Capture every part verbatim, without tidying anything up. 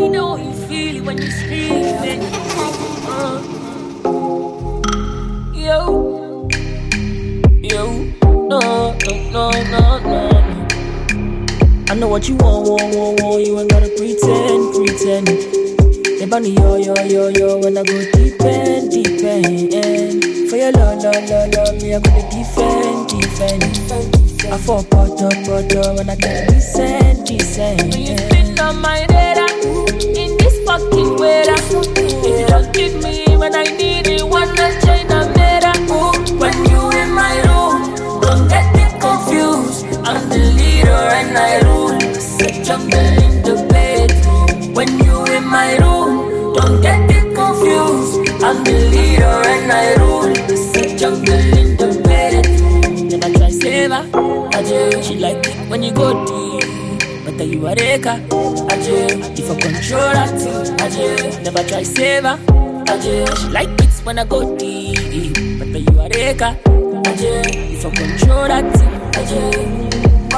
You know you feel it when you scream it. Uh. Yo, yo, no, no, no, no, no. I know what you want, want, want, want. You ain't gotta pretend, pretend. They bunny yo, yo, yo, yo. When I go deep end, deep end. For your love, love, love, love, me I go to defend, defend. I fall butter, butter when I can't descend, descend. When you spin on my radar, in this fucking weather. If you don't give me when I need it, one night China mera. When you in my room, don't get it confused. I'm the leader and I rule. Set jungle in the bedroom. When you in my room, don't get it confused. I'm the leader and I rule. Set jungle in the bedroom. Never try save her, Ajay. She like it when you go deep, but you are Reka, Ajay. If I control that thing, Ajay. Never try save her, Ajay. She like it when I go deep, but you are Reka, Ajay. If I control that thing, Ajay.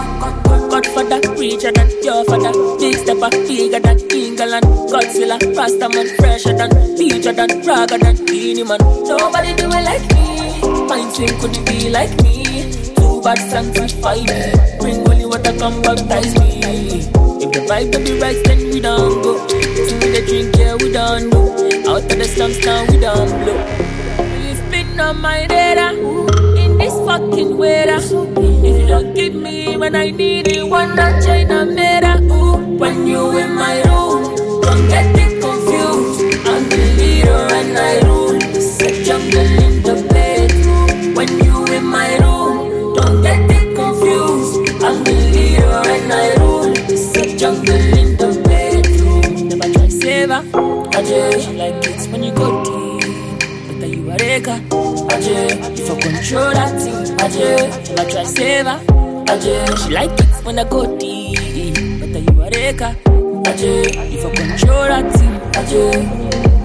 God for that preacher than your father. Big stepper, bigger than England. Godzilla, Rastaman, fresher than teacher than raga than Beanie Man. Nobody do it like me. Mind swing couldn't be like me. Two bad songs which fight me. Bring only water, come baptize me. If the vibe don't be right, then we don't go. Till we the drink, yeah, we don't know. Out of the slums now, we don't blow. You've been on my radar in this fucking weather. If you don't give me when I need it, one night China mera. Ooh, when you in my room, don't get it confused. I'm the leader and I rule. Set jungle in the bedroom. When you in my room, don't get it confused. I'm the leader and I rule. Set jungle in the bedroom. Never try save her, Ajay. She like it when you go deep, but you are Reka, Ajay. If I control that thing, Ajay. Never try save her, Ajay. She like it when I go deep, but you are Reka, Ajay. If I control that thing, Ajay.